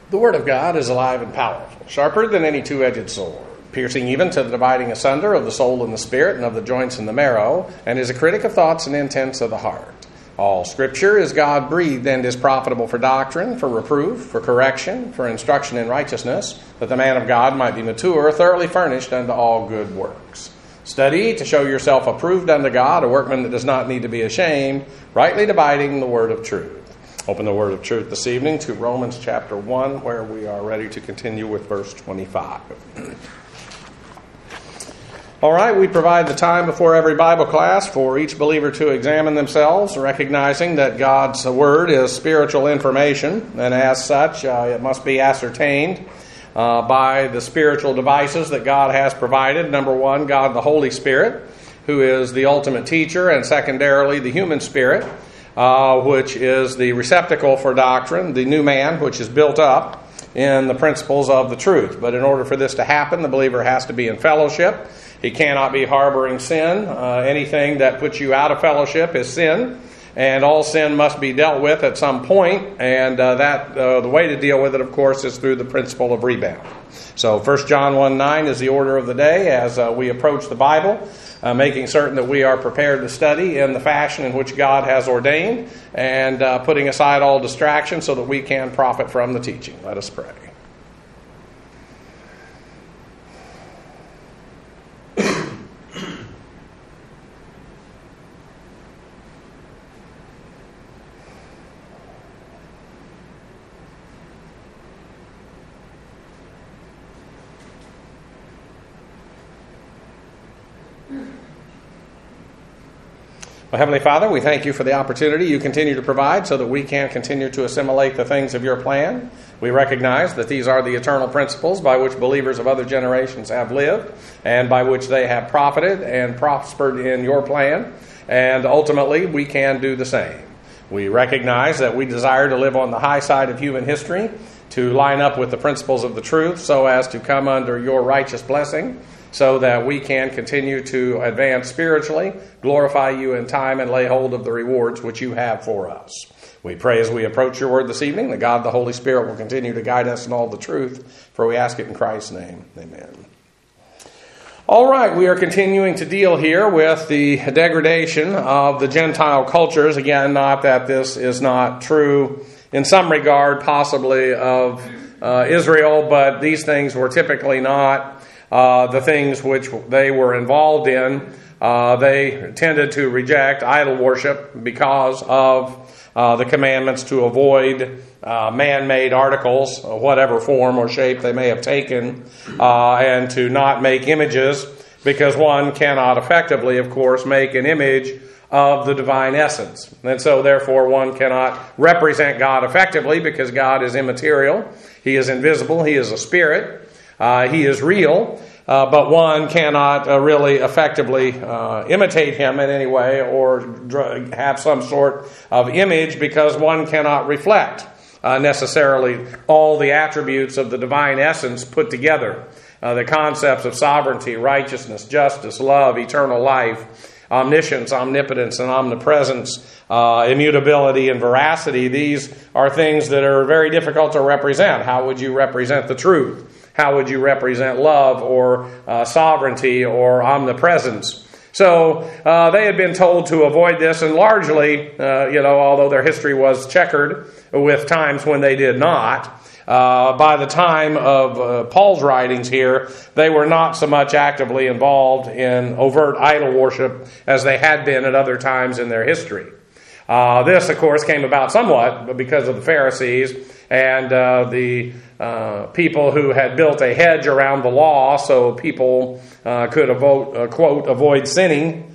The Word of God is alive and powerful, sharper than any two-edged sword, piercing even to the dividing asunder of the soul and the spirit and of the joints and the marrow, and is a critic of thoughts and intents of the heart. All Scripture is God-breathed and is profitable for doctrine, for reproof, for correction, for instruction in righteousness, that the man of God might be mature, thoroughly furnished unto all good works. Study to show yourself approved unto God, a workman that does not need to be ashamed, rightly dividing the word of truth. Open the word of truth this evening to Romans chapter 1, where we are ready to continue with verse 25. All right, we provide the time before every Bible class for each believer to examine themselves, recognizing that God's word is spiritual information, and as such, it must be ascertained by the spiritual devices that God has provided. Number one, God the Holy Spirit, who is the ultimate teacher, and secondarily, the human spirit, which is the receptacle for doctrine, the new man, which is built up in the principles of the truth. But in order for this to happen, the believer has to be in fellowship. He cannot be harboring sin. Anything that puts you out of fellowship is sin, and all sin must be dealt with at some point, and the way to deal with it, of course, is through the principle of rebound. So 1 John 1:9 is the order of the day as we approach the Bible, making certain that we are prepared to study in the fashion in which God has ordained, and putting aside all distractions so that we can profit from the teaching. Let us pray. Well, Heavenly Father, we thank you for the opportunity you continue to provide so that we can continue to assimilate the things of your plan. We recognize that these are the eternal principles by which believers of other generations have lived and by which they have profited and prospered in your plan. And ultimately, we can do the same. We recognize that we desire to live on the high side of human history, to line up with the principles of the truth so as to come under your righteous blessing, so that we can continue to advance spiritually, glorify you in time, and lay hold of the rewards which you have for us. We pray as we approach your word this evening that God the Holy Spirit will continue to guide us in all the truth, for we ask it in Christ's name. Amen. All right, we are continuing to deal here with the degradation of the Gentile cultures. Again, not that this is not true in some regard, possibly of Israel, but these things were typically not the things which they were involved in. They tended to reject idol worship because of the commandments to avoid man-made articles, whatever form or shape they may have taken, and to not make images, because one cannot effectively, of course, make an image of the divine essence. And so, therefore, one cannot represent God effectively because God is immaterial. He is invisible. He is a spirit. He is real, but one cannot really effectively imitate him in any way or have some sort of image because one cannot reflect necessarily all the attributes of the divine essence put together. The concepts of sovereignty, righteousness, justice, love, eternal life, omniscience, omnipotence, and omnipresence, immutability, and veracity. These are things that are very difficult to represent. How would you represent the truth? How would you represent love or sovereignty or omnipresence? So they had been told to avoid this, and largely, although their history was checkered with times when they did not, by the time of Paul's writings here, they were not so much actively involved in overt idol worship as they had been at other times in their history. This, of course, came about somewhat because of the Pharisees and the people who had built a hedge around the law so people could, quote, avoid sinning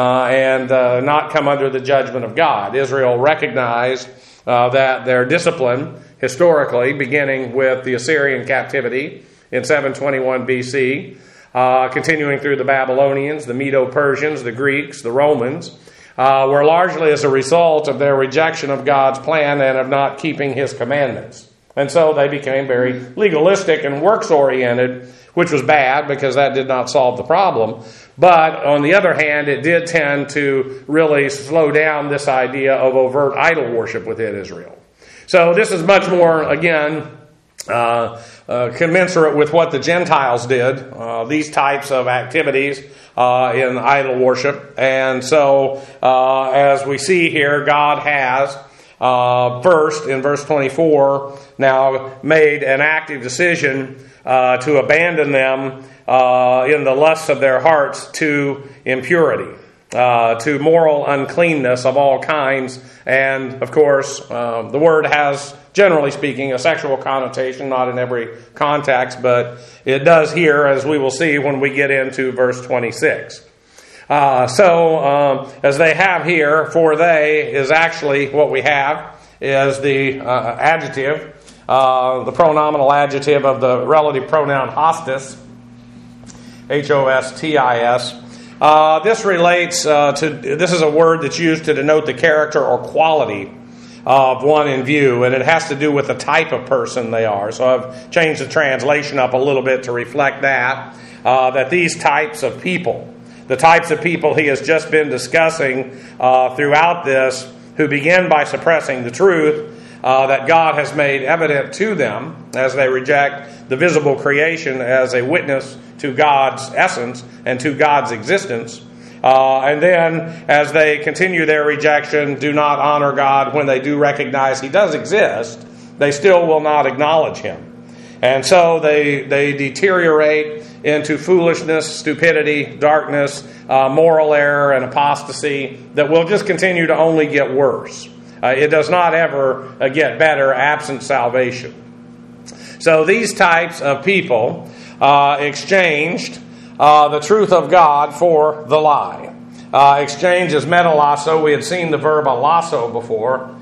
and not come under the judgment of God. Israel recognized that their discipline, historically, beginning with the Assyrian captivity in 721 BC, continuing through the Babylonians, the Medo-Persians, the Greeks, the Romans, were largely as a result of their rejection of God's plan and of not keeping his commandments. And so they became very legalistic and works-oriented, which was bad because that did not solve the problem. But on the other hand, it did tend to really slow down this idea of overt idol worship within Israel. So this is much more, again, commensurate with what the Gentiles did, these types of activities in idol worship. And so, as we see here, God has, first, in verse 24, now made an active decision to abandon them in the lusts of their hearts to impurity, to moral uncleanness of all kinds. And, of course, the word has, generally speaking, a sexual connotation, not in every context, but it does here, as we will see when we get into verse 26. As they have here, for they is actually what we have is the adjective, the pronominal adjective of the relative pronoun hostis, H-O-S-T-I-S. This relates this is a word that's used to denote the character or quality of one in view, and it has to do with the type of person they are. So I've changed the translation up a little bit to reflect that these types of people, the types of people he has just been discussing throughout this, who begin by suppressing the truth that God has made evident to them as they reject the visible creation as a witness to God's essence and to God's existence. And then, as they continue their rejection, do not honor God when they do recognize He does exist, they still will not acknowledge Him. And so they deteriorate into foolishness, stupidity, darkness, moral error, and apostasy that will just continue to only get worse. It does not ever get better absent salvation. So these types of people exchanged the truth of God for the lie. Exchange is metalasso. We had seen the verb alasso before,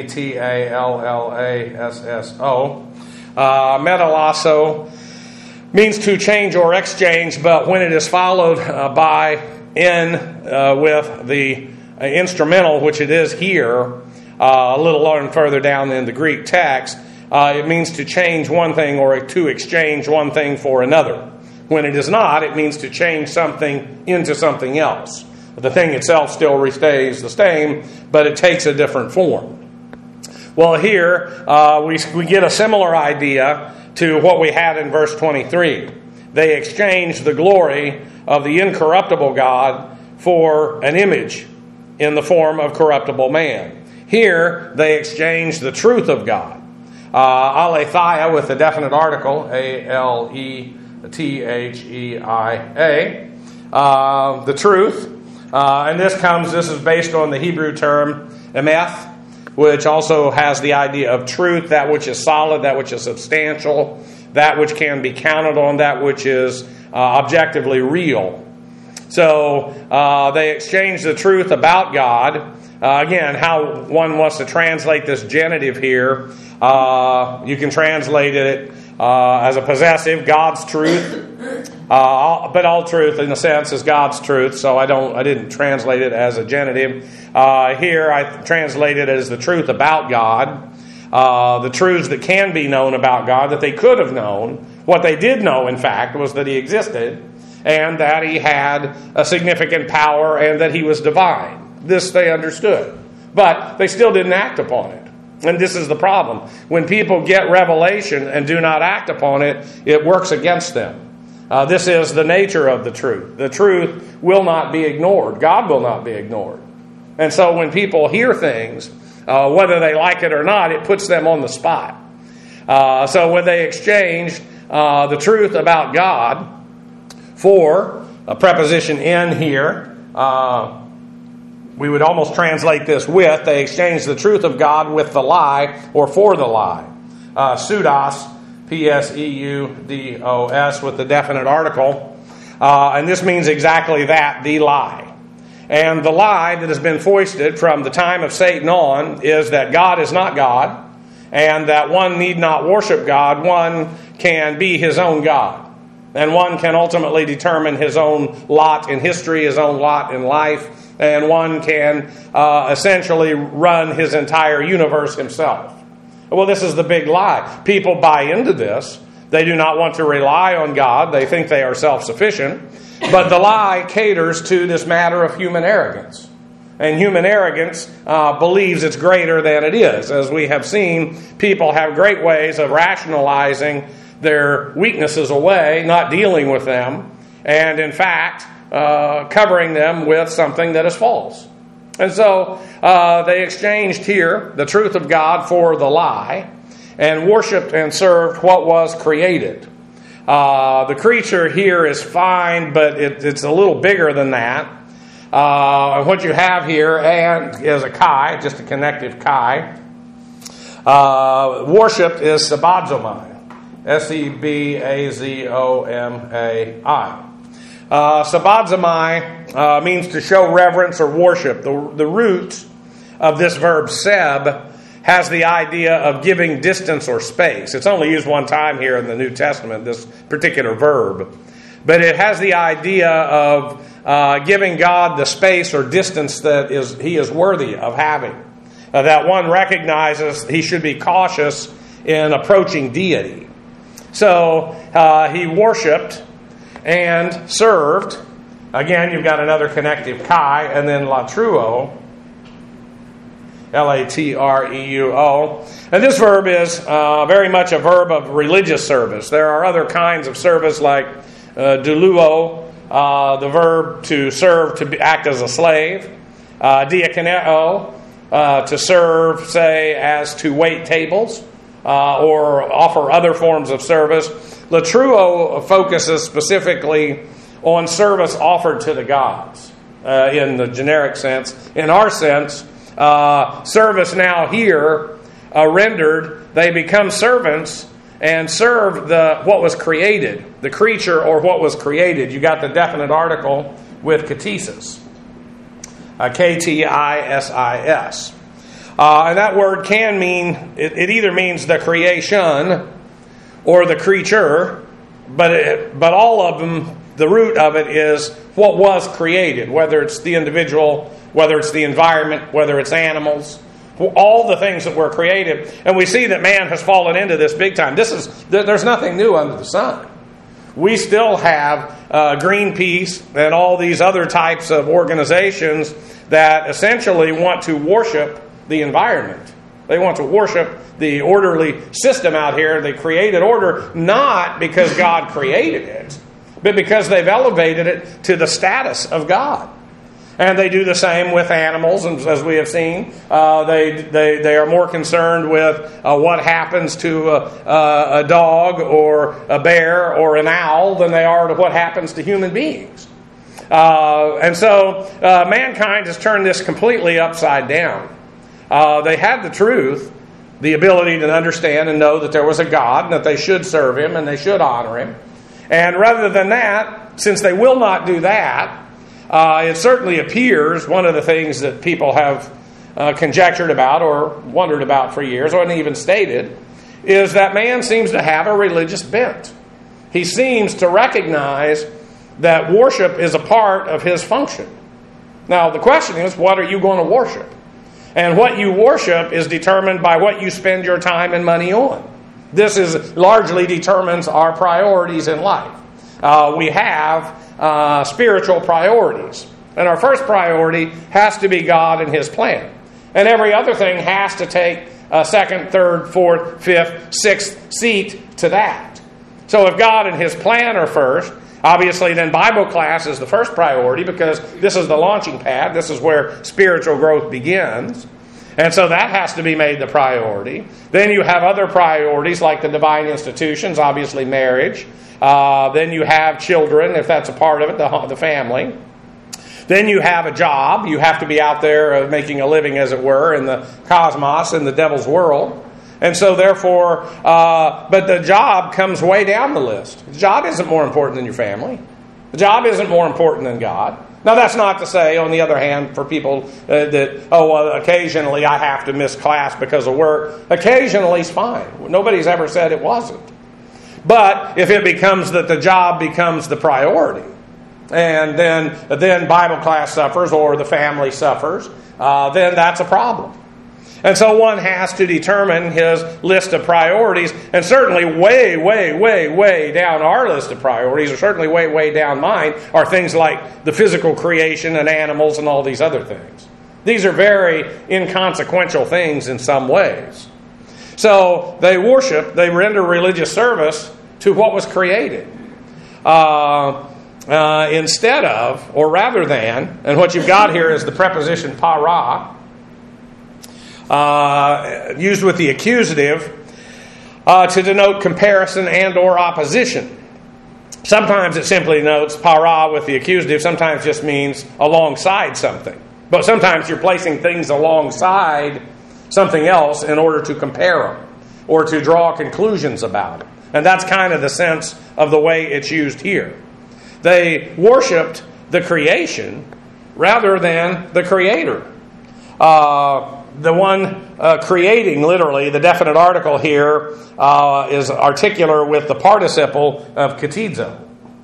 M-E-T-A-L-L-A-S-S-O. Metalasso means to change or exchange, but when it is followed by with the instrumental, which it is here, a little further down in the Greek text, it means to change one thing or to exchange one thing for another. When it is not, it means to change something into something else. The thing itself still stays the same, but it takes a different form. Well, here we get a similar idea to what we had in verse 23. They exchanged the glory of the incorruptible God for an image in the form of corruptible man. Here, they exchanged the truth of God. Aletheia with a definite article, A-L-E-T-H-E-I-A. The truth. And this is based on the Hebrew term emeth, which also has the idea of truth, that which is solid, that which is substantial, that which can be counted on, that which is objectively real. So they exchanged the truth about God. Again, how one wants to translate this genitive here, you can translate it as a possessive, God's truth. But all truth, in a sense, is God's truth. So I didn't translate it as a genitive. Here, I translated it as the truth about God, the truths that can be known about God that they could have known. What they did know, in fact, was that He existed and that He had a significant power and that He was divine. This they understood, but they still didn't act upon it. And this is the problem. When people get revelation and do not act upon it, it works against them. This is the nature of the truth. The truth will not be ignored. God will not be ignored. And so when people hear things, whether they like it or not, it puts them on the spot. So when they exchanged the truth about God for a preposition in here, we would almost translate this with, they exchanged the truth of God with the lie or for the lie. Pseudos, P-S-E-U-D-O-S with the definite article. And this means exactly that, the lie. And the lie that has been foisted from the time of Satan on is that God is not God and that one need not worship God. One can be his own God. And one can ultimately determine his own lot in history, his own lot in life. And one can essentially run his entire universe himself. Well, this is the big lie. People buy into this. They do not want to rely on God. They think they are self-sufficient. But the lie caters to this matter of human arrogance. and human arrogance believes it's greater than it is. As we have seen, people have great ways of rationalizing their weaknesses away, not dealing with them, and in fact, covering them with something that is false. And so they exchanged here the truth of God for the lie, and worshipped and served what was created. The creature here is fine, but it's a little bigger than that. And what you have here is a chi, just a connective chi. Worshipped is sabazomai. S-E-B-A-Z-O-M-A-I. Sabazomai means to show reverence or worship. The root of this verb seb has the idea of giving distance or space. It's only used one time here in the New Testament, this particular verb. But it has the idea of giving God the space or distance that He is worthy of having. That one recognizes he should be cautious in approaching deity. So he worshipped and served. Again, you've got another connective chi, and then latruo, L-A-T-R-E-U-O. And this verb is very much a verb of religious service. There are other kinds of service like douluo, the verb to serve, to act as a slave. Diakoneo, to serve, say, as to wait tables or offer other forms of service. Latruo focuses specifically on service offered to the gods in the generic sense. In our sense, service now here rendered, they become servants and serve what was created, the creature or what was created. You got the definite article with ktisis, K-T-I-S-I-S. And that word can mean, it either means the creation or the creature, but all of them, the root of it is what was created, whether it's the individual, whether it's the environment, whether it's animals, all the things that were created. And we see that man has fallen into this big time. There's nothing new under the sun. We still have Greenpeace and all these other types of organizations that essentially want to worship the environment. They want to worship the orderly system out here, the created order, not because God created it, but because they've elevated it to the status of God. And they do the same with animals, and as we have seen, they are more concerned with what happens to a dog or a bear or an owl than they are to what happens to human beings. And so mankind has turned this completely upside down. They had the truth, the ability to understand and know that there was a God, and that they should serve Him and they should honor Him. And rather than that, since they will not do that, it certainly appears, one of the things that people have conjectured about or wondered about for years, or even stated, is that man seems to have a religious bent. He seems to recognize that worship is a part of his function. Now, the question is, what are you going to worship? And what you worship is determined by what you spend your time and money on. This largely determines our priorities in life. We have spiritual priorities. And our first priority has to be God and His plan. And every other thing has to take a second, third, fourth, fifth, sixth seat to that. So if God and His plan are first, obviously then Bible class is the first priority, because this is the launching pad. This is where spiritual growth begins. And so that has to be made the priority. Then you have other priorities like the divine institutions, obviously marriage. Then you have children, if that's a part of it, the family. Then you have a job. You have to be out there making a living, as it were, in the cosmos, in the devil's world. And so therefore, but the job comes way down the list. The job isn't more important than your family. The job isn't more important than God. Now, that's not to say, on the other hand, for people occasionally I have to miss class because of work. Occasionally is fine. Nobody's ever said it wasn't. But if it becomes that the job becomes the priority, and then Bible class suffers or the family suffers, then that's a problem. And so one has to determine his list of priorities, and certainly way, way, way, way down our list of priorities, or certainly way, way down mine, are things like the physical creation and animals and all these other things. These are very inconsequential things in some ways. So they render religious service to what was created. Instead of, or rather than, and what you've got here is the preposition para, used with the accusative to denote comparison and or opposition. Sometimes it simply notes para with the accusative, sometimes just means alongside something. But sometimes you're placing things alongside something else in order to compare them or to draw conclusions about it. And that's kind of the sense of the way it's used here. They worshipped the creation rather than the Creator. The one creating, literally, the definite article here is articular with the participle of ktizo.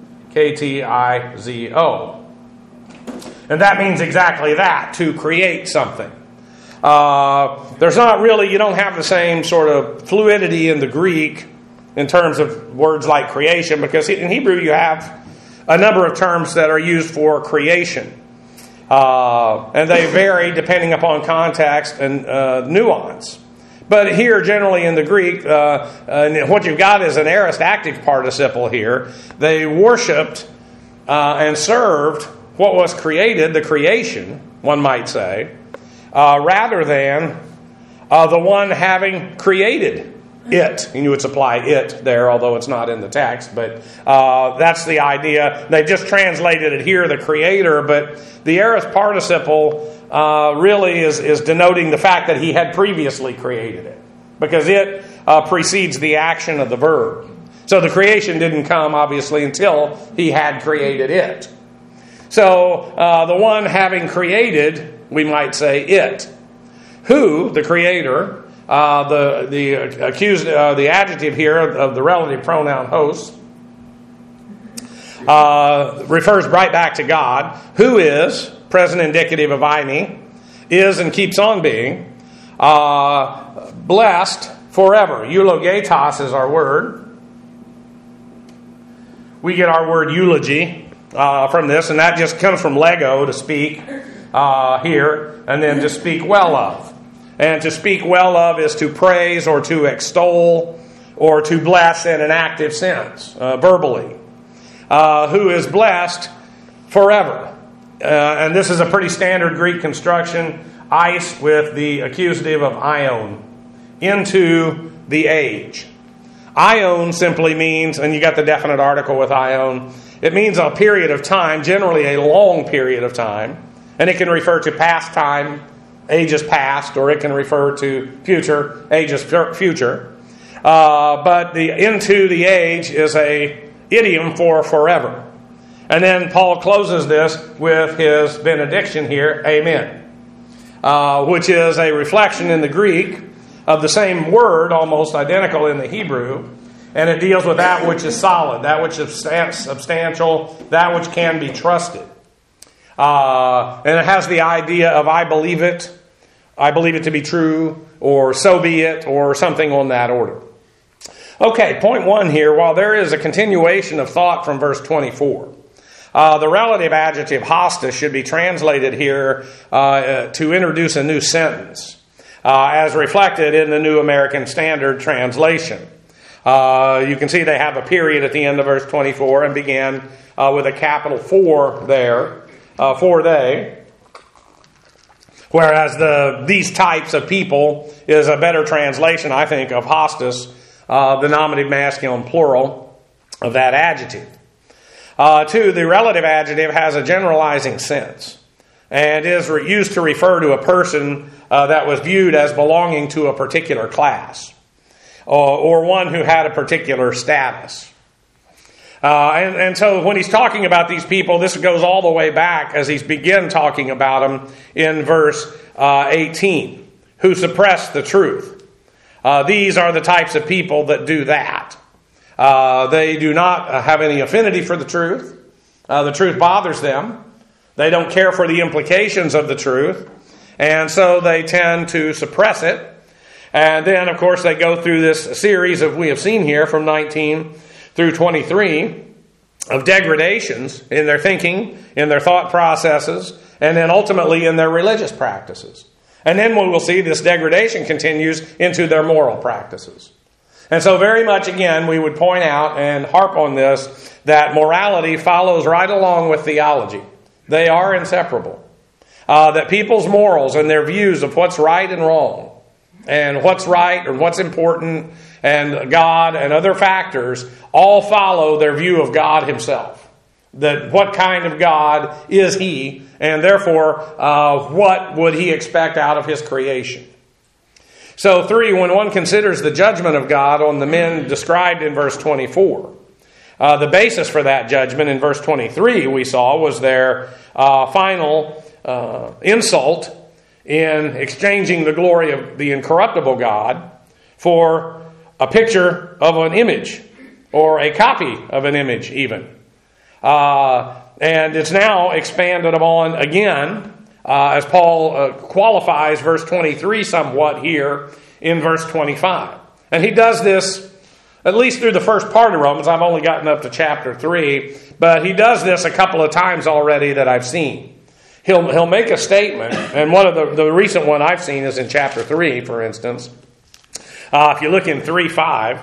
K-T-I-Z-O. And that means exactly that, to create something. There's not really, you don't have the same sort of fluidity in the Greek in terms of words like creation, because in Hebrew you have a number of terms that are used for creation. And they vary depending upon context and nuance. But here, generally in the Greek, what you've got is an aorist active participle here. They worshipped and served what was created, the creation, one might say, rather than the one having created it. And you would supply it there, although it's not in the text. But that's the idea. They've just translated it here, the creator. But the aorist participle really is denoting the fact that he had previously created it. Because it precedes the action of the verb. So the creation didn't come, obviously, until he had created it. So the one having created, we might say it. Who, the creator, the accused, the adjective here of the relative pronoun host, refers right back to God. Who is, present indicative of eini, is and keeps on being, blessed forever. Eulogetos is our word. We get our word eulogy from this, and that just comes from lego, to speak here, and then to speak well of. And to speak well of is to praise or to extol or to bless in an active sense, verbally. Who is blessed forever. And this is a pretty standard Greek construction, eis with the accusative of ion, into the age. Ion simply means, and you got the definite article with ion, it means a period of time, generally a long period of time, and it can refer to past time, ages past, or it can refer to future, ages future. But the into the age is a idiom for forever. And then Paul closes this with his benediction here, amen, which is a reflection in the Greek of the same word, almost identical in the Hebrew, and it deals with that which is solid, that which is substantial, that which can be trusted. And it has the idea of I believe it to be true, or so be it, or something on that order. Okay, point one here, while there is a continuation of thought from verse 24, the relative adjective hostis should be translated here to introduce a new sentence, as reflected in the New American Standard Translation. You can see they have a period at the end of verse 24 and began with a capital for there, for they. Whereas these types of people is a better translation, I think, of hostis, the nominative masculine plural of that adjective. Two, the relative adjective has a generalizing sense and is used to refer to a person that was viewed as belonging to a particular class or one who had a particular status. And so when he's talking about these people, this goes all the way back as he's begun talking about them in verse 18, who suppress the truth. These are the types of people that do that. They do not have any affinity for the truth. The truth bothers them. They don't care for the implications of the truth. And so they tend to suppress it. And then, of course, they go through this series of, we have seen here from 19 through 23, of degradations in their thinking, in their thought processes, and then ultimately in their religious practices. And then we will see this degradation continues into their moral practices. And so very much, again, we would point out and harp on this, that morality follows right along with theology. They are inseparable. That people's morals and their views of what's right and wrong, and what's right or what's important, and God and other factors, all follow their view of God himself. That what kind of God is he, and therefore what would he expect out of his creation. So 3, when one considers the judgment of God on the men described in verse 24, the basis for that judgment in verse 23 we saw was their final insult in exchanging the glory of the incorruptible God for a picture of an image, or a copy of an image even. And it's now expanded upon again, as Paul qualifies verse 23 somewhat here in verse 25. And he does this, at least through the first part of Romans. I've only gotten up to chapter 3, but he does this a couple of times already that I've seen. He'll make a statement, and one of the recent one I've seen is in chapter 3, for instance. If you look in 3:5,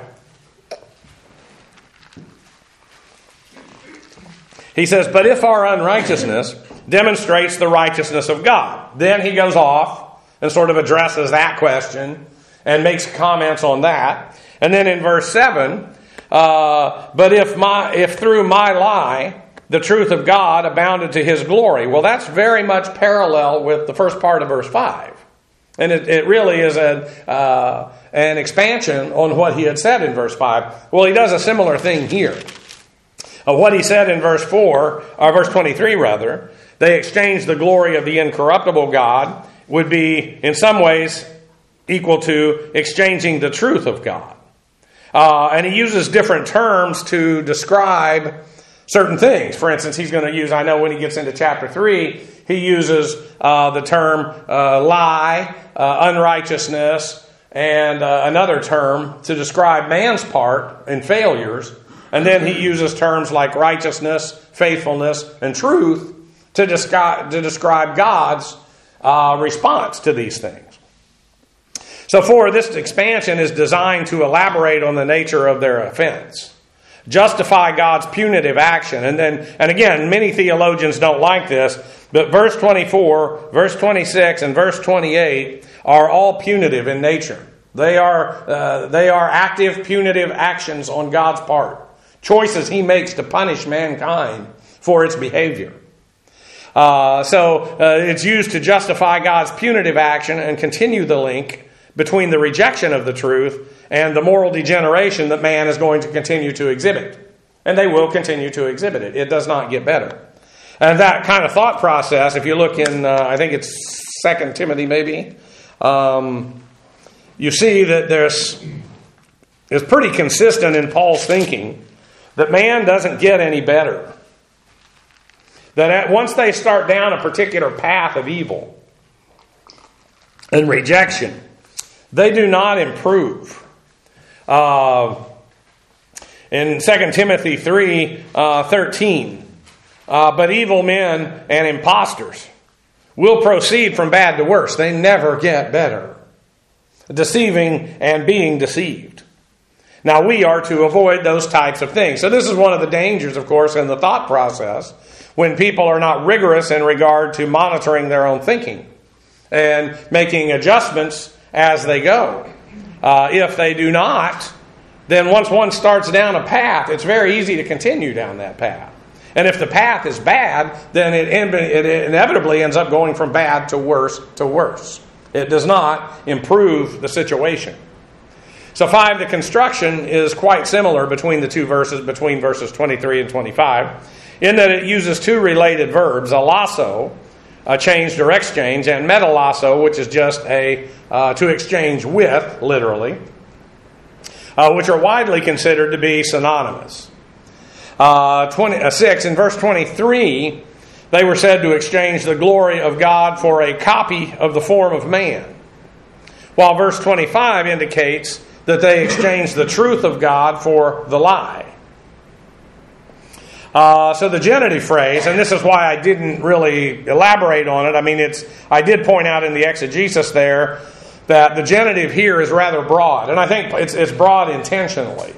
he says, "But if our unrighteousness demonstrates the righteousness of God." Then he goes off and sort of addresses that question and makes comments on that. And then in verse 7, "But if through my lie the truth of God abounded to his glory." Well, that's very much parallel with the first part of verse 5. And it really is an expansion on what he had said in verse 5. Well, he does a similar thing here. What he said in verse 23 rather, they exchanged the glory of the incorruptible God, would be in some ways equal to exchanging the truth of God. And he uses different terms to describe certain things. For instance, he's going to use, I know when he gets into chapter 3, he uses the term lie, unrighteousness, and another term to describe man's part in failures. And then he uses terms like righteousness, faithfulness, and truth to describe God's response to these things. So this expansion is designed to elaborate on the nature of their offense, justify God's punitive action. And again, many theologians don't like this, but verse 24, verse 26, and verse 28 are all punitive in nature. They are active punitive actions on God's part, choices he makes to punish mankind for its behavior. So it's used to justify God's punitive action and continue the link between the rejection of the truth and the moral degeneration that man is going to continue to exhibit. And they will continue to exhibit it. It does not get better. And that kind of thought process, if you look in, I think it's 2 Timothy maybe, you see that it's pretty consistent in Paul's thinking that man doesn't get any better. That once they start down a particular path of evil and rejection, they do not improve. In 2 Timothy 3:13, but evil men and impostors will proceed from bad to worse. They never get better. Deceiving and being deceived. Now we are to avoid those types of things. So this is one of the dangers, of course, in the thought process when people are not rigorous in regard to monitoring their own thinking and making adjustments as they go. If they do not, then once one starts down a path, it's very easy to continue down that path. And if the path is bad, then it inevitably ends up going from bad to worse to worse. It does not improve the situation. So 5, the construction is quite similar between the two verses, between verses 23 and 25, in that it uses two related verbs, alasso, a change or exchange, and metalasso, which is just to exchange with, literally, which are widely considered to be synonymous. 6, in verse 23, they were said to exchange the glory of God for a copy of the form of man, while verse 25 indicates that they exchanged the truth of God for the lie. So the genitive phrase, and this is why I didn't really elaborate on it. I mean, I did point out in the exegesis there that the genitive here is rather broad, and I think it's broad intentionally.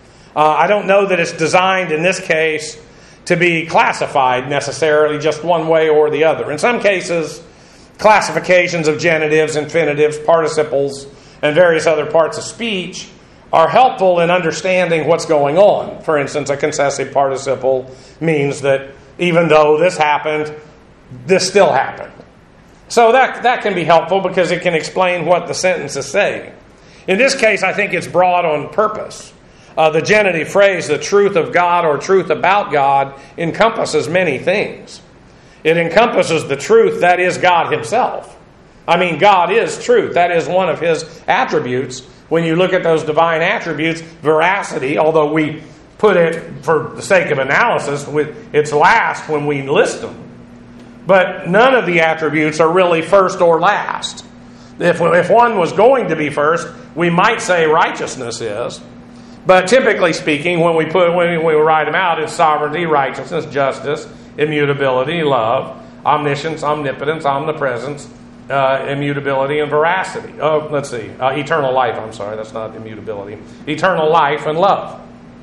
I don't know that it's designed in this case to be classified necessarily just one way or the other. In some cases, classifications of genitives, infinitives, participles, and various other parts of speech are helpful in understanding what's going on. For instance, a concessive participle means that even though this happened, this still happened. So that can be helpful because it can explain what the sentence is saying. In this case, I think it's broad on purpose. The genitive phrase, the truth of God or truth about God, encompasses many things. It encompasses the truth that is God Himself. I mean, God is truth. That is one of His attributes. When you look at those divine attributes, veracity, although we put it, for the sake of analysis, it's last when we list them. But none of the attributes are really first or last. If one was going to be first, we might say righteousness is. But typically speaking, when we write them out, it's sovereignty, righteousness, justice, immutability, love, omniscience, omnipotence, omnipresence, immutability, and veracity. Eternal life. I'm sorry, that's not immutability. Eternal life and love.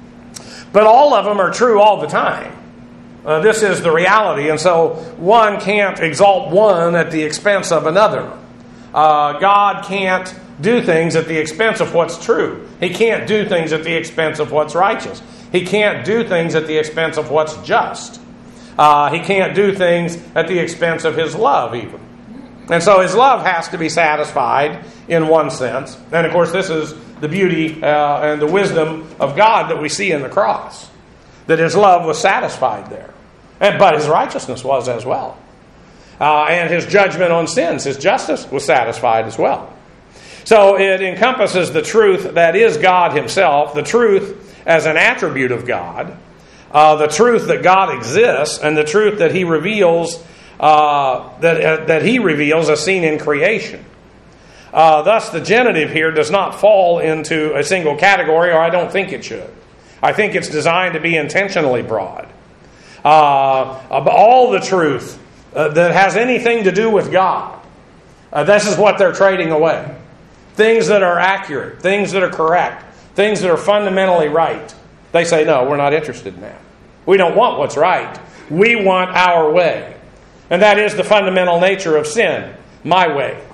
But all of them are true all the time. This is the reality, and so one can't exalt one at the expense of another. God can't do things at the expense of what's true. He can't do things at the expense of what's righteous. He can't do things at the expense of what's just. He can't do things at the expense of His love, even. And so His love has to be satisfied in one sense. And of course, this is the beauty and the wisdom of God that we see in the cross. That His love was satisfied there. But His righteousness was as well. And His judgment on sins, His justice was satisfied as well. So it encompasses the truth that is God Himself, the truth as an attribute of God, the truth that God exists, and the truth that He reveals that He reveals as seen in creation. Thus, the genitive here does not fall into a single category, or I don't think it should. I think it's designed to be intentionally broad. All the truth that has anything to do with God, this is what they're trading away. Things that are accurate, things that are correct, things that are fundamentally right. They say, no, we're not interested in that. We don't want what's right. We want our way. And that is the fundamental nature of sin, my way.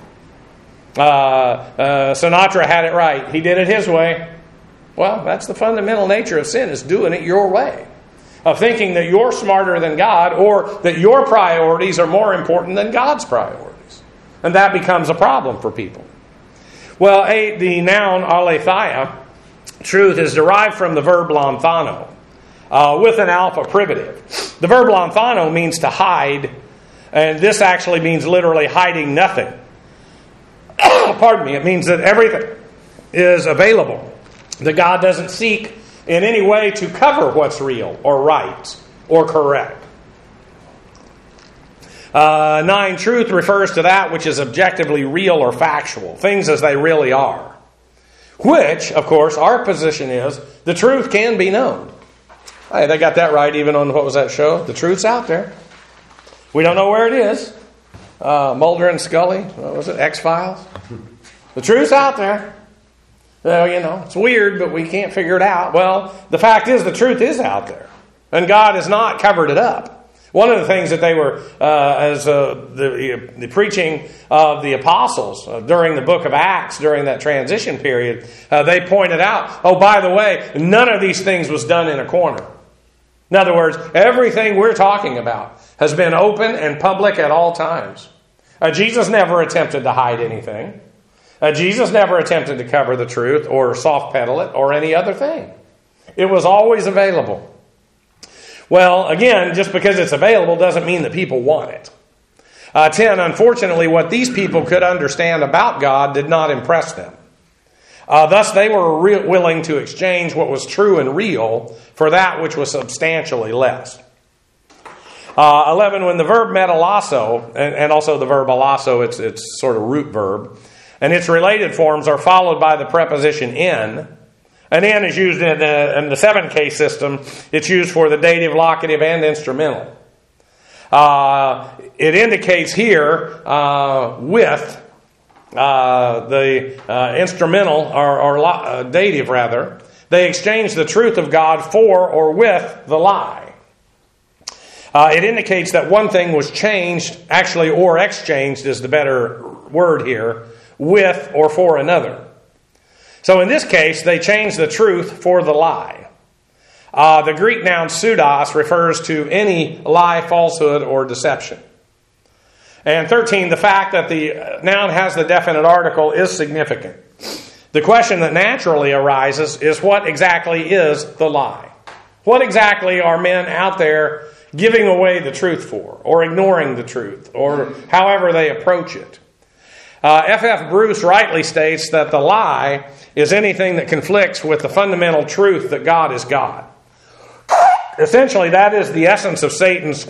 Sinatra had it right. He did it his way. Well, that's the fundamental nature of sin, is doing it your way. Of thinking that you're smarter than God, or that your priorities are more important than God's priorities. And that becomes a problem for people. Well, the noun aletheia, truth, is derived from the verb lanthano, with an alpha privative. The verb lanthano means to hide, and this actually means literally hiding nothing. Pardon me, it means that everything is available. That God doesn't seek in any way to cover what's real or right or correct. 9, truth refers to that which is objectively real or factual, things as they really are. Which, of course, our position is the truth can be known. Hey, they got that right even on, what was that show? The Truth's Out There. We don't know where it is. Mulder and Scully, what was it? X-Files? The truth's out there. Well, it's weird, but we can't figure it out. Well, the fact is the truth is out there. And God has not covered it up. One of the things that they were, the preaching of the apostles during the book of Acts, during that transition period, they pointed out, oh, by the way, none of these things was done in a corner. In other words, everything we're talking about has been open and public at all times. Jesus never attempted to hide anything. Jesus never attempted to cover the truth or soft pedal it or any other thing. It was always available. Well, again, just because it's available doesn't mean that people want it. 10, unfortunately, what these people could understand about God did not impress them. Thus, they were willing to exchange what was true and real for that which was substantially less. 11, when the verb metalasso, and also the verb alasso, it's sort of root verb, and its related forms are followed by the preposition in, An in is used in the 7-case system. It's used for the dative, locative, and instrumental. It indicates here with the instrumental or dative rather. They exchange the truth of God for or with the lie. It indicates that one thing was changed, actually, or exchanged is the better word here, with or for another. So in this case, they changed the truth for the lie. The Greek noun pseudos refers to any lie, falsehood, or deception. And 13, the fact that the noun has the definite article is significant. The question that naturally arises is what exactly is the lie? What exactly are men out there giving away the truth for, or ignoring the truth, or however they approach it? F.F. Bruce rightly states that the lie is anything that conflicts with the fundamental truth that God is God. Essentially, that is the essence of Satan's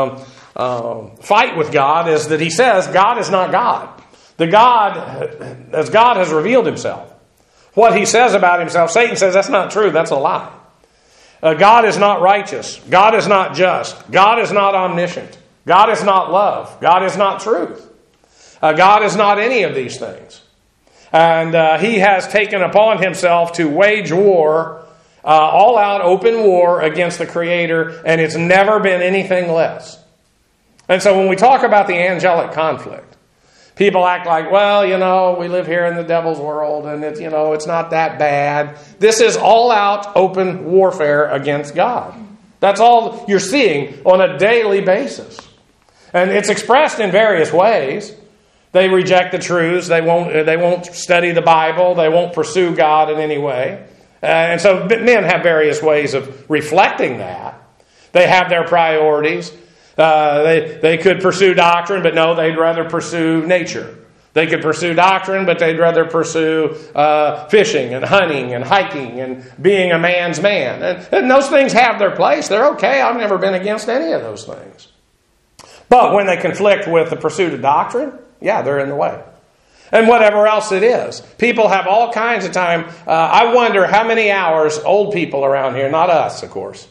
fight with God, is that he says God is not God. The God, as God has revealed himself, what he says about himself, Satan says that's not true, that's a lie. God is not righteous. God is not just. God is not omniscient. God is not love. God is not truth. God is not any of these things. And he has taken upon himself to wage war, all-out open war against the Creator, and it's never been anything less. And so when we talk about the angelic conflict, people act like, well, we live here in the devil's world, and it's not that bad. This is all-out open warfare against God. That's all you're seeing on a daily basis. And it's expressed in various ways. They reject the truths. They won't study the Bible. They won't pursue God in any way. And so men have various ways of reflecting that. They have their priorities. They could pursue doctrine, but no, they'd rather pursue nature. They could pursue doctrine, but they'd rather pursue fishing and hunting and hiking and being a man's man. And those things have their place. They're okay. I've never been against any of those things. But when they conflict with the pursuit of doctrine, yeah, they're in the way. And whatever else it is. People have all kinds of time. I wonder how many hours old people around here, not us, of course,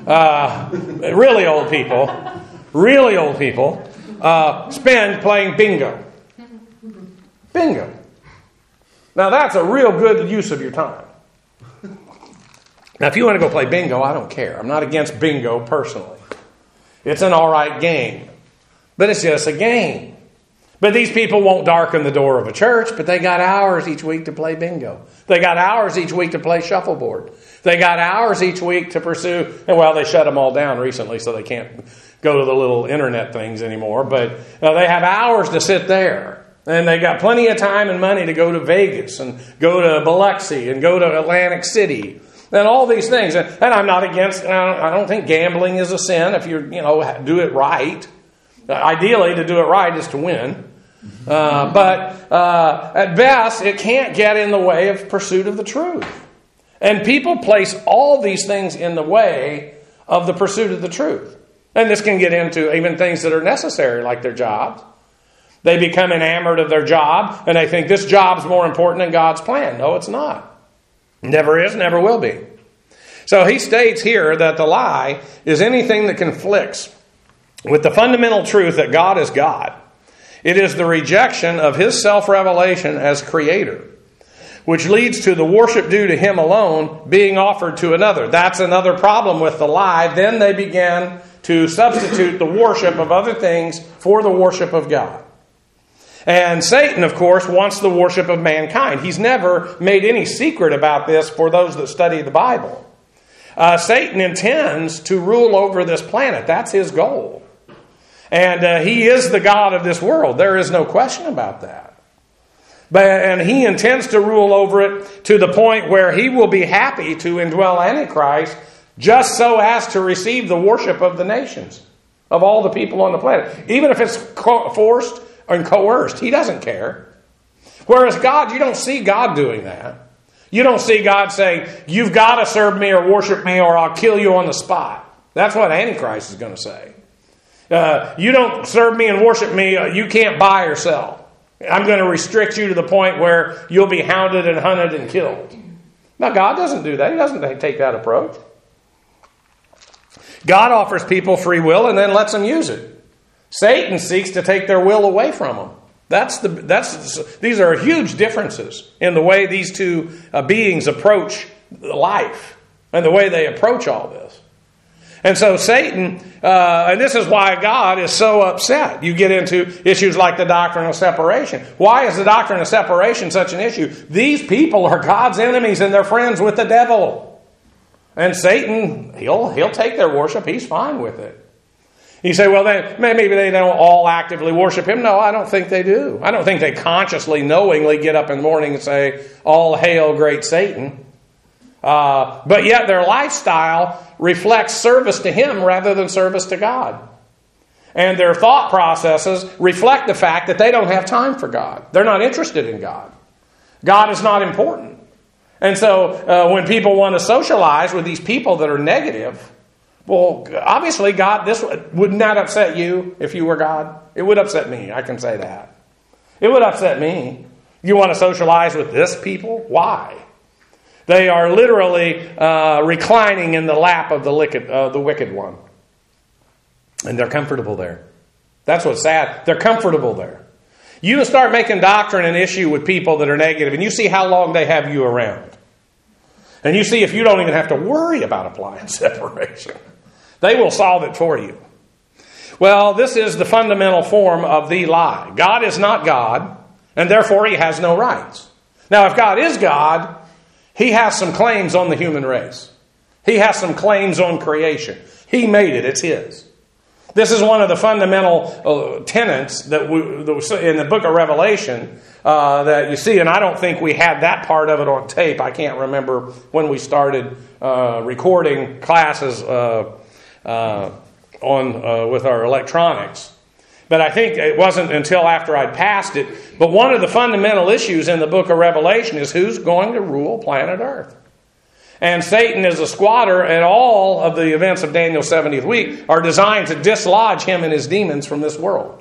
really old people spend playing bingo. Bingo. Now that's a real good use of your time. Now if you want to go play bingo, I don't care. I'm not against bingo personally. It's an all right game. But it's just a game. But these people won't darken the door of a church, but they got hours each week to play bingo. They got hours each week to play shuffleboard. They got hours each week to pursue, and they shut them all down recently, so they can't go to the little internet things anymore. But they have hours to sit there. And they got plenty of time and money to go to Vegas and go to Biloxi and go to Atlantic City and all these things. And I'm not against, I don't think gambling is a sin if you do it right. Ideally, to do it right is to win. But at best, it can't get in the way of pursuit of the truth. And people place all these things in the way of the pursuit of the truth. And this can get into even things that are necessary, like their jobs. They become enamored of their job, and they think this job's more important than God's plan. No, it's not. Never is, never will be. So he states here that the lie is anything that conflicts with the fundamental truth that God is God. It is the rejection of His self-revelation as Creator, which leads to the worship due to Him alone being offered to another. That's another problem with the lie. Then they begin to substitute the worship of other things for the worship of God. And Satan, of course, wants the worship of mankind. He's never made any secret about this for those that study the Bible. Satan intends to rule over this planet. That's his goal. And he is the God of this world. There is no question about that. And he intends to rule over it to the point where he will be happy to indwell Antichrist just so as to receive the worship of the nations, of all the people on the planet. Even if it's forced and coerced, he doesn't care. Whereas God, you don't see God doing that. You don't see God saying, you've got to serve me or worship me or I'll kill you on the spot. That's what Antichrist is going to say. You don't serve me and worship me, you can't buy or sell. I'm going to restrict you to the point where you'll be hounded and hunted and killed. Now, God doesn't do that. He doesn't take that approach. God offers people free will and then lets them use it. Satan seeks to take their will away from them. These are huge differences in the way these two beings approach life and the way they approach all this. And so Satan, and this is why God is so upset. You get into issues like the doctrine of separation. Why is the doctrine of separation such an issue? These people are God's enemies and they're friends with the devil. And Satan, he'll take their worship. He's fine with it. You say, well, then maybe they don't all actively worship him. No, I don't think they do. I don't think they consciously, knowingly get up in the morning and say, all hail great Satan. But yet their lifestyle reflects service to him rather than service to God. And their thought processes reflect the fact that they don't have time for God. They're not interested in God. God is not important. And so when people want to socialize with these people that are negative, well, obviously, God, wouldn't that upset you if you were God? It would upset me. I can say that. It would upset me. You want to socialize with this people? Why? They are literally reclining in the lap of the wicked one. And they're comfortable there. That's what's sad. They're comfortable there. You start making doctrine an issue with people that are negative, and you see how long they have you around. And you see if you don't even have to worry about applying separation. They will solve it for you. Well, this is the fundamental form of the lie. God is not God, and therefore he has no rights. Now, if God is God, he has some claims on the human race. He has some claims on creation. He made it. It's his. This is one of the fundamental tenets that in the book of Revelation that you see, and I don't think we had that part of it on tape. I can't remember when we started recording classes with our electronics. But I think it wasn't until after I'd passed it. But one of the fundamental issues in the book of Revelation is who's going to rule planet Earth. And Satan is a squatter, and all of the events of Daniel's 70th week are designed to dislodge him and his demons from this world.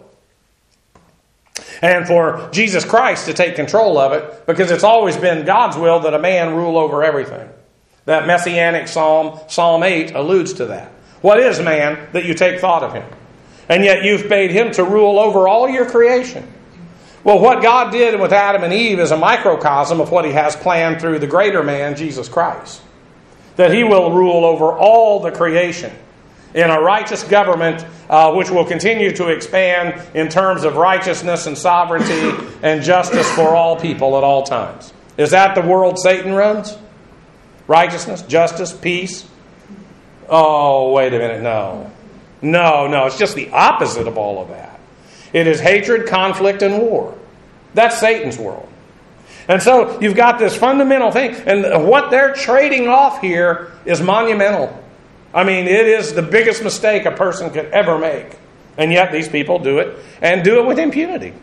And for Jesus Christ to take control of it, because it's always been God's will that a man rule over everything. That messianic psalm, Psalm 8, alludes to that. What is man that you take thought of him? And yet you've made him to rule over all your creation. Well, what God did with Adam and Eve is a microcosm of what he has planned through the greater man, Jesus Christ. That he will rule over all the creation in a righteous government which will continue to expand in terms of righteousness and sovereignty and justice for all people at all times. Is that the world Satan runs? Righteousness, justice, peace? Oh, wait a minute, no. No, it's just the opposite of all of that. It is hatred, conflict, and war. That's Satan's world. And so you've got this fundamental thing. And what they're trading off here is monumental. I mean, it is the biggest mistake a person could ever make. And yet these people do it, and do it with impunity.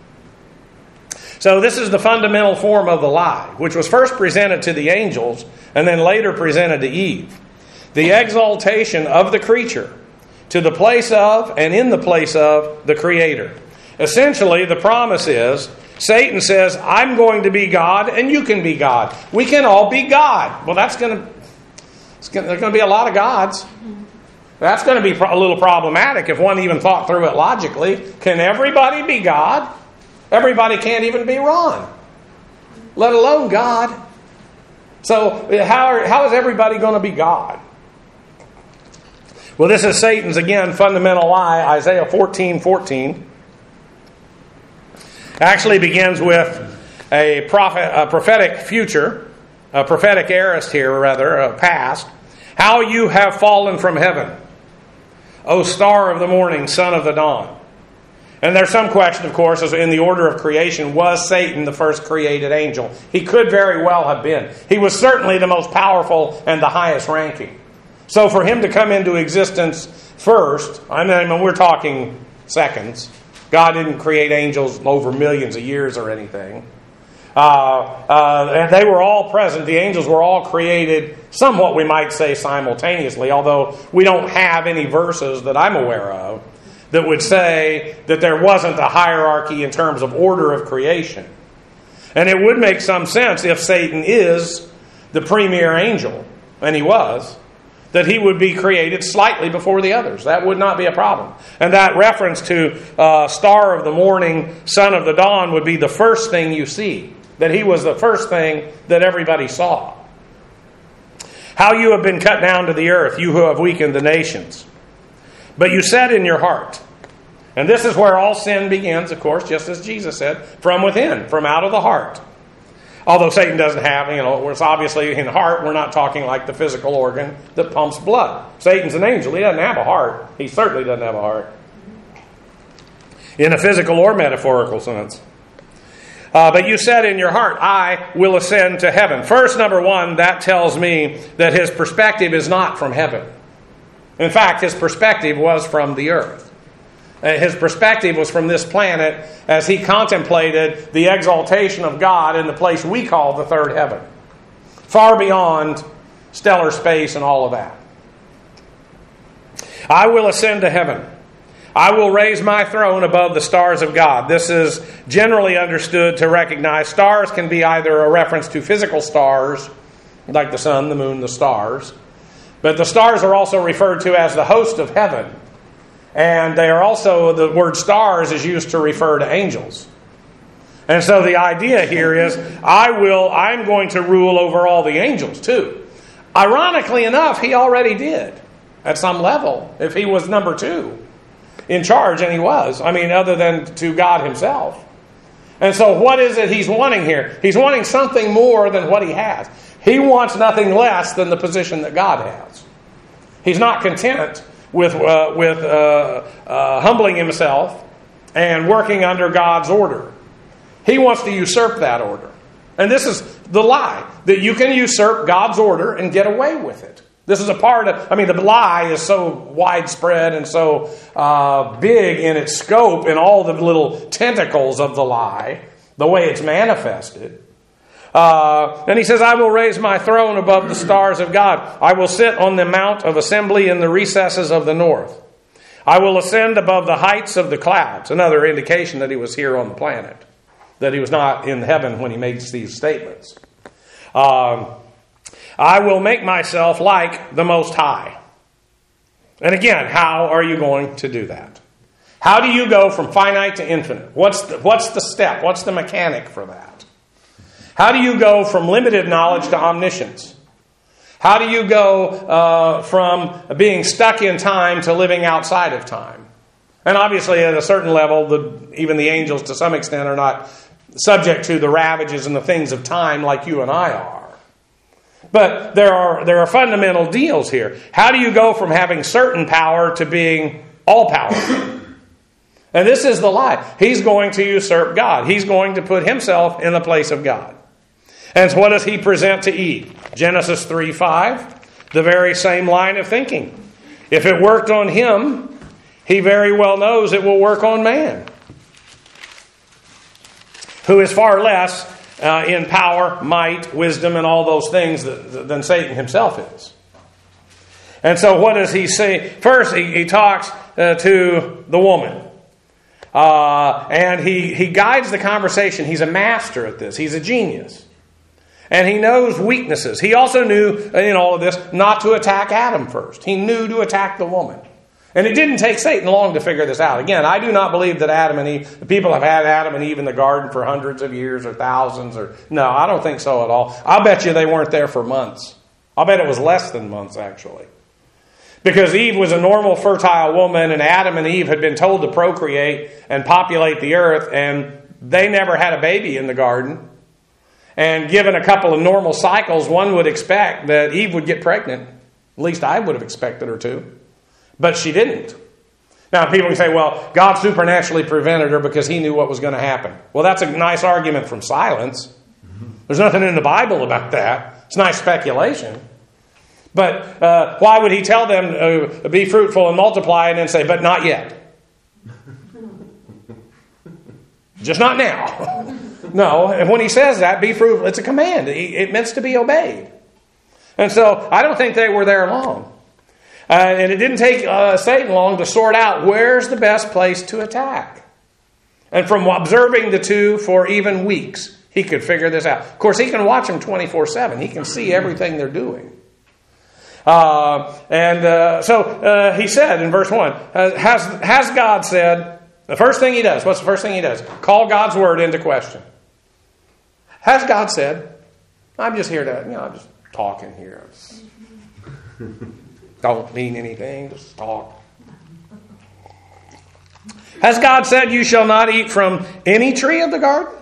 So this is the fundamental form of the lie, which was first presented to the angels and then later presented to Eve. The exaltation of the creature to the place of and in the place of the Creator. Essentially, the promise is, Satan says, I'm going to be God and you can be God. We can all be God. Well, there's going to be a lot of gods. That's going to be a little problematic if one even thought through it logically. Can everybody be God? Everybody can't even be Ron, let alone God. So how is everybody going to be God? Well, this is Satan's, again, fundamental lie. Isaiah 14:14 actually begins with a prophetic future, a prophetic aorist here, rather, a past. How you have fallen from heaven, O star of the morning, son of the dawn. And there's some question, of course, as in the order of creation, was Satan the first created angel? He could very well have been. He was certainly the most powerful and the highest ranking. So for him to come into existence first, I mean, we're talking seconds. God didn't create angels over millions of years or anything. And they were all present. The angels were all created somewhat, we might say, simultaneously, although we don't have any verses that I'm aware of that would say that there wasn't a hierarchy in terms of order of creation. And it would make some sense if Satan is the premier angel, and he was, that he would be created slightly before the others. That would not be a problem. And that reference to star of the morning, son of the dawn would be the first thing you see. That he was the first thing that everybody saw. How you have been cut down to the earth, you who have weakened the nations. But you said in your heart, and this is where all sin begins, of course, just as Jesus said, from within, from out of the heart. Although Satan doesn't have, it's obviously in heart, we're not talking like the physical organ that pumps blood. Satan's an angel. He doesn't have a heart. He certainly doesn't have a heart. In a physical or metaphorical sense. But you said in your heart, I will ascend to heaven. First, number one, that tells me that his perspective is not from heaven. In fact, his perspective was from the earth. His perspective was from this planet as he contemplated the exaltation of God in the place we call the third heaven. Far beyond stellar space and all of that. I will ascend to heaven. I will raise my throne above the stars of God. This is generally understood to recognize stars can be either a reference to physical stars, like the sun, the moon, the stars. But the stars are also referred to as the host of heaven. And they are also, the word stars is used to refer to angels. And so the idea here is, I'm going to rule over all the angels too. Ironically enough, he already did at some level, if he was number 2 in charge, and he was. Other than to God himself. And so what is it he's wanting here? He's wanting something more than what he has. He wants nothing less than the position that God has. He's not content with humbling himself and working under God's order. He wants to usurp that order. And this is the lie, that you can usurp God's order and get away with it. This is a part of, the lie is so widespread and so big in its scope and all the little tentacles of the lie, the way it's manifested. And he says, I will raise my throne above the stars of God. I will sit on the mount of assembly in the recesses of the north. I will ascend above the heights of the clouds. Another indication that he was here on the planet. That he was not in heaven when he makes these statements. I will make myself like the Most High. And again, how are you going to do that? How do you go from finite to infinite? What's the step? What's the mechanic for that? How do you go from limited knowledge to omniscience? How do you go from being stuck in time to living outside of time? And obviously at a certain level, even the angels to some extent are not subject to the ravages and the things of time like you and I are. But there are fundamental deals here. How do you go from having certain power to being all-powerful? And this is the lie. He's going to usurp God. He's going to put himself in the place of God. And what does he present to Eve? Genesis 3:5, the very same line of thinking. If it worked on him, he very well knows it will work on man, who is far less in power, might, wisdom, and all those things than Satan himself is. And so what does he say? First, he talks to the woman. And he guides the conversation. He's a master at this. He's a genius. And he knows weaknesses. He also knew, in all of this, not to attack Adam first. He knew to attack the woman. And it didn't take Satan long to figure this out. Again, I do not believe that Adam and Eve, the people have had Adam and Eve in the garden for hundreds of years or thousands. No, I don't think so at all. I'll bet you they weren't there for months. I'll bet it was less than months, actually. Because Eve was a normal, fertile woman, and Adam and Eve had been told to procreate and populate the earth, and they never had a baby in the garden. And given a couple of normal cycles, one would expect that Eve would get pregnant. At least I would have expected her to. But she didn't. Now, people can say, well, God supernaturally prevented her because he knew what was going to happen. Well, that's a nice argument from silence. There's nothing in the Bible about that. It's nice speculation. But why would he tell them be fruitful and multiply and then say, but not yet? Just not now. No, and when he says that, be fruitful, it's a command. It meant to be obeyed. And so I don't think they were there long. And it didn't take Satan long to sort out where's the best place to attack. And from observing the two for even weeks, He could figure this out. Of course, he can watch them 24/7. He can see everything they're doing. So he said in verse 1, has God said, the first thing he does, what's the first thing he does? Call God's word into question. Has God said, I'm just here to, I'm just talking here. Don't mean anything, just talk. Has God said you shall not eat from any tree of the garden?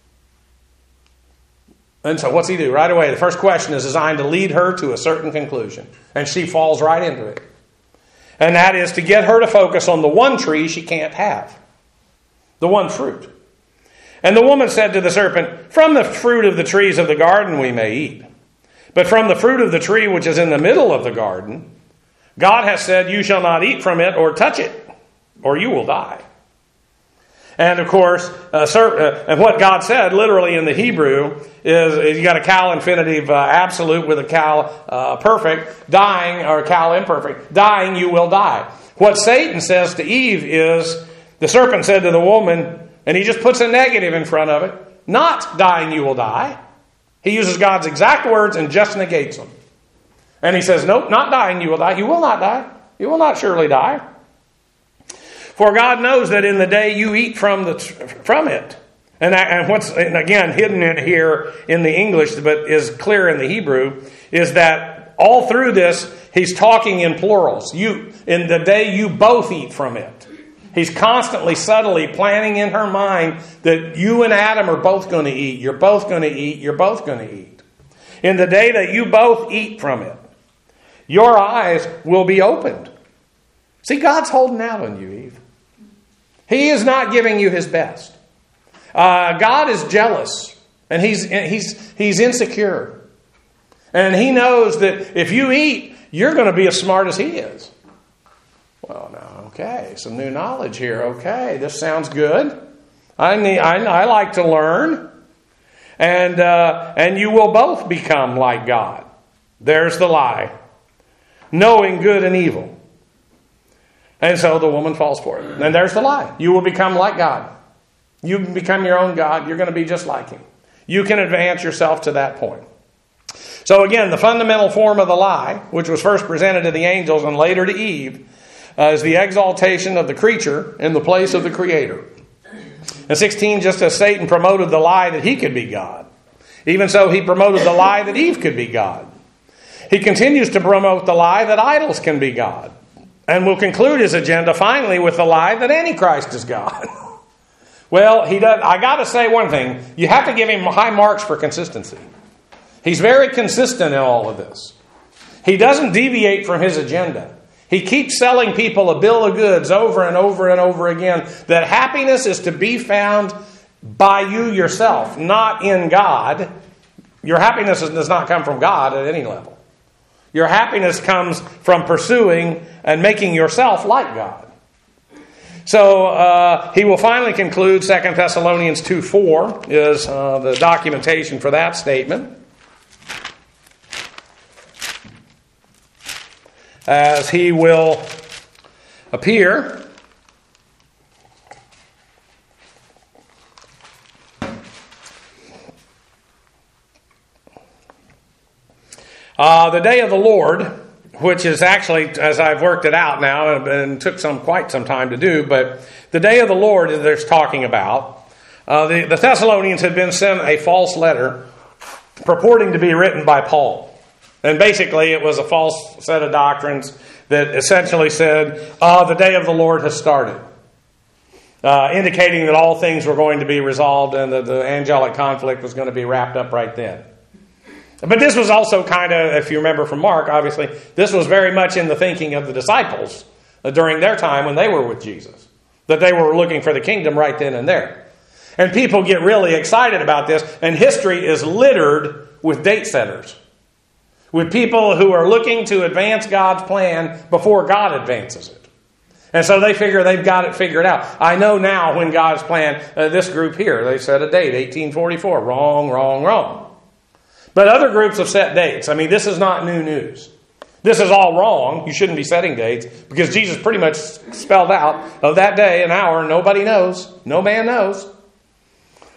And so what's he do? Right away, the first question is designed to lead her to a certain conclusion. And she falls right into it. And that is to get her to focus on the one tree she can't have. The one fruit. And the woman said to the serpent, from the fruit of the trees of the garden we may eat. But from the fruit of the tree which is in the middle of the garden, God has said, you shall not eat from it or touch it, or you will die. And of course, and what God said literally in the Hebrew is you got a cal infinitive absolute with a cal perfect, dying, or cal imperfect. Dying, you will die. What Satan says to Eve is, the serpent said to the woman, and he just puts a negative in front of it, not dying, you will die. He uses God's exact words and just negates them. And he says, nope, not dying, you will die. You will not die. You will not surely die. For God knows that in the day you eat from it. And again, hidden in here in the English, but is clear in the Hebrew, is that all through this, he's talking in plurals. You, in the day you both eat from it. He's constantly, subtly planning in her mind that you and Adam are both going to eat. You're both going to eat. You're both going to eat. In the day that you both eat from it, your eyes will be opened. See, God's holding out on you, Eve. He is not giving you his best. God is jealous, and he's insecure. And he knows that if you eat, you're going to be as smart as he is. Well, now, okay, some new knowledge here. Okay, this sounds good. I like to learn. And you will both become like God. There's the lie. Knowing good and evil. And so the woman falls for it. And there's the lie. You will become like God. You can become your own God. You're going to be just like him. You can advance yourself to that point. So again, the fundamental form of the lie, which was first presented to the angels and later to Eve, is the exaltation of the creature in the place of the Creator. In 16, just as Satan promoted the lie that he could be God, even so he promoted the lie that Eve could be God. He continues to promote the lie that idols can be God. And will conclude his agenda finally with the lie that Antichrist is God. Well, I got to say one thing. You have to give him high marks for consistency. He's very consistent in all of this. He doesn't deviate from his agenda. He keeps selling people a bill of goods over and over and over again that happiness is to be found by you yourself, not in God. Your happiness does not come from God at any level. Your happiness comes from pursuing and making yourself like God. So he will finally conclude 2 Thessalonians 2:4 is the documentation for that statement. As he will appear the day of the Lord, which is actually, as I've worked it out now, and took quite some time to do, but the day of the Lord that there's talking about, the Thessalonians had been sent a false letter purporting to be written by Paul. And basically it was a false set of doctrines that essentially said, the day of the Lord has started. Indicating that all things were going to be resolved and that the angelic conflict was going to be wrapped up right then. But this was also kind of, if you remember from Mark, obviously, this was very much in the thinking of the disciples during their time when they were with Jesus. That they were looking for the kingdom right then and there. And people get really excited about this, and history is littered with date setters. With people who are looking to advance God's plan before God advances it. And so they figure they've got it figured out. I know now when God's plan, this group here, they set a date, 1844. Wrong. But other groups have set dates. I mean, this is not new news. This is all wrong. You shouldn't be setting dates because Jesus pretty much spelled out of that day, an hour, nobody knows. No man knows.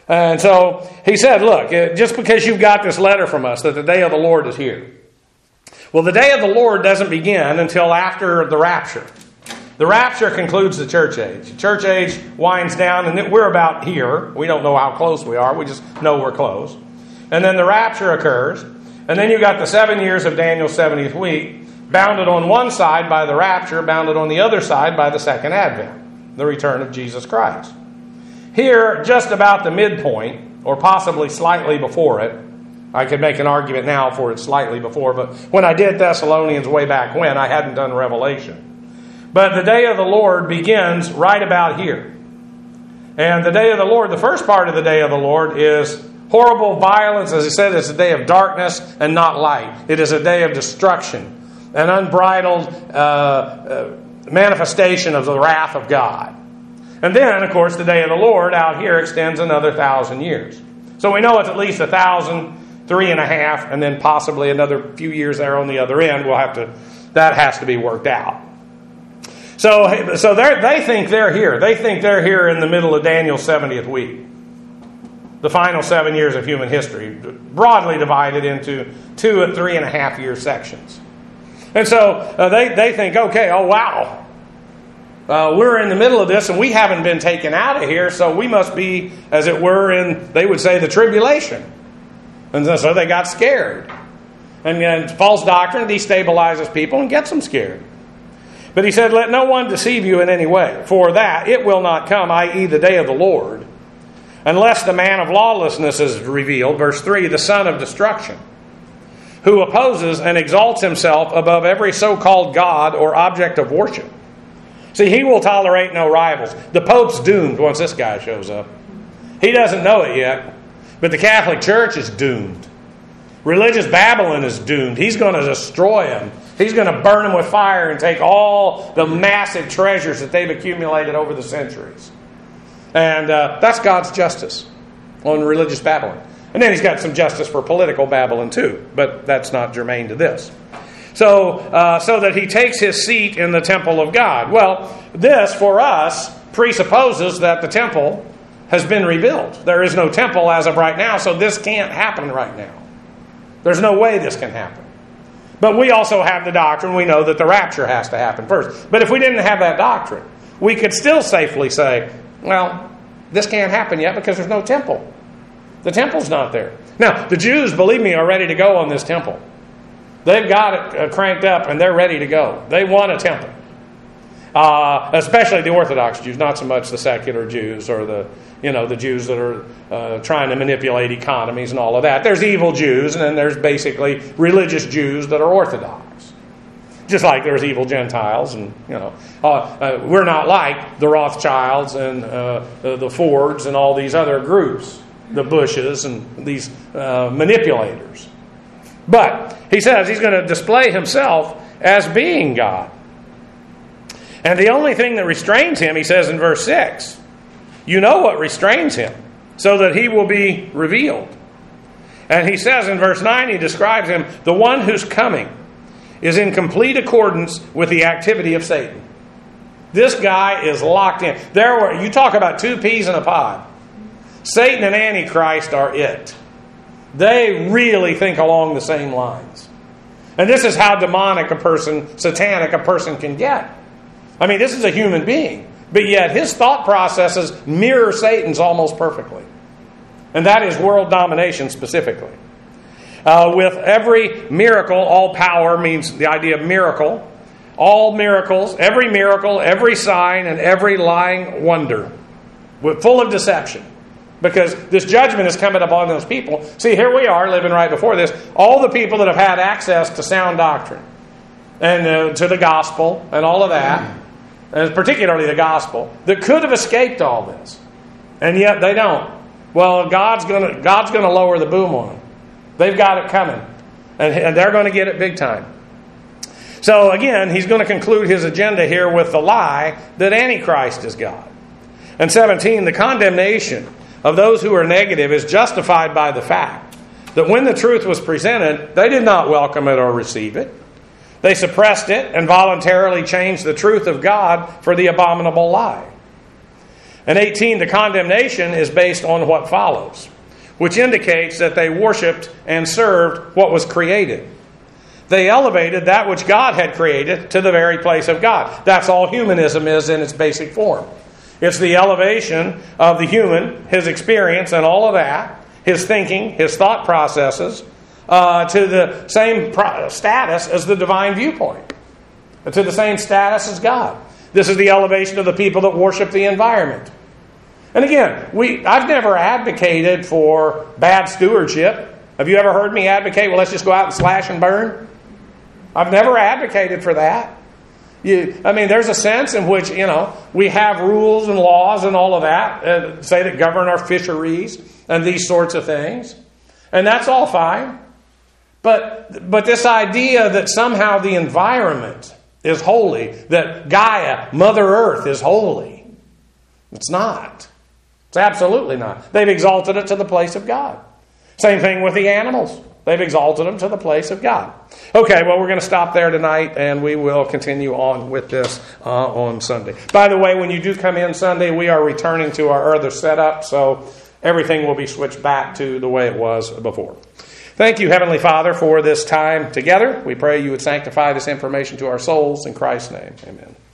And so he said, look, just because you've got this letter from us that the day of the Lord is here. Well, the day of the Lord doesn't begin until after the rapture. The rapture concludes the church age. The church age winds down, and we're about here. We don't know how close we are. We just know we're close. And then the rapture occurs. And then you've got the 7 years of Daniel's 70th week, bounded on one side by the rapture, bounded on the other side by the second advent, the return of Jesus Christ. Here, just about the midpoint, or possibly slightly before it, I could make an argument now for it slightly before, but when I did Thessalonians way back when, I hadn't done Revelation. But the day of the Lord begins right about here. And the day of the Lord, the first part of the day of the Lord is horrible violence. As he said, it's a day of darkness and not light. It is a day of destruction, an unbridled manifestation of the wrath of God. And then, of course, the day of the Lord out here extends another 1,000 years. So we know it's at least 1,000, 3.5, and then possibly another few years there on the other end. That has to be worked out. So they think they're here. They think they're here in the middle of Daniel's 70th week. The final 7 years of human history, broadly divided into 2 and 3.5 year sections. And so they think, okay, oh wow. We're in the middle of this and we haven't been taken out of here, so we must be, as it were, in, they would say, the tribulation. And so they got scared. And false doctrine destabilizes people and gets them scared. But he said, let no one deceive you in any way, for that it will not come, i.e. the day of the Lord, unless the man of lawlessness is revealed, verse 3, the son of destruction, who opposes and exalts himself above every so-called God or object of worship. See, he will tolerate no rivals. The Pope's doomed once this guy shows up. He doesn't know it yet, but the Catholic Church is doomed. Religious Babylon is doomed. He's going to destroy them. He's going to burn them with fire and take all the massive treasures that they've accumulated over the centuries. And that's God's justice on religious Babylon. And then he's got some justice for political Babylon too, but that's not germane to this. So that he takes his seat in the temple of God. Well, this, for us, presupposes that the temple has been rebuilt. There is no temple as of right now, so this can't happen right now. There's no way this can happen. But we also have the doctrine, we know that the rapture has to happen first. But if we didn't have that doctrine, we could still safely say, well, this can't happen yet because there's no temple. The temple's not there. Now, the Jews, believe me, are ready to go on this temple. They've got it cranked up and they're ready to go. They want a temple. Especially the Orthodox Jews, not so much the secular Jews or the Jews that are trying to manipulate economies and all of that. There's evil Jews, and then there's basically religious Jews that are Orthodox. Just like there's evil Gentiles, and we're not like the Rothschilds and the Fords and all these other groups, the Bushes and these manipulators. But he says he's going to display himself as being God. And the only thing that restrains him, he says in verse 6, you know what restrains him, so that he will be revealed. And he says in verse 9, he describes him, the one who's coming is in complete accordance with the activity of Satan. This guy is locked in. You talk about two peas in a pod. Satan and Antichrist are it. They really think along the same lines. And this is how demonic satanic a person can get. I mean, this is a human being. But yet his thought processes mirror Satan's almost perfectly. And that is world domination specifically. With every miracle, all power means the idea of miracle. All miracles, every sign, and every lying wonder. Full of deception. Because this judgment is coming upon those people. See, here we are living right before this. All the people that have had access to sound doctrine. And to the gospel and all of that. And particularly the gospel. That could have escaped all this. And yet they don't. Well, God's going to lower the boom on them. They've got it coming. And they're going to get it big time. So again, he's going to conclude his agenda here with the lie that Antichrist is God. And 17, the condemnation of those who are negative is justified by the fact that when the truth was presented, they did not welcome it or receive it. They suppressed it and voluntarily changed the truth of God for the abominable lie. And 18, the condemnation is based on what follows, which indicates that they worshipped and served what was created. They elevated that which God had created to the very place of God. That's all humanism is in its basic form. It's the elevation of the human, his experience and all of that, his thinking, his thought processes, to the same status as the divine viewpoint, to the same status as God. This is the elevation of the people that worship the environment. And again, I've never advocated for bad stewardship. Have you ever heard me advocate, well, let's just go out and slash and burn? I've never advocated for that. There's a sense in which, we have rules and laws and all of that, say that govern our fisheries and these sorts of things. And that's all fine. But this idea that somehow the environment is holy, that Gaia, Mother Earth, is holy, it's not. It's absolutely not. They've exalted it to the place of God. Same thing with the animals. They've exalted them to the place of God. Okay, well, we're going to stop there tonight, and we will continue on with this on Sunday. By the way, when you do come in Sunday, we are returning to our other setup, so everything will be switched back to the way it was before. Thank you, Heavenly Father, for this time together. We pray you would sanctify this information to our souls. In Christ's name, amen.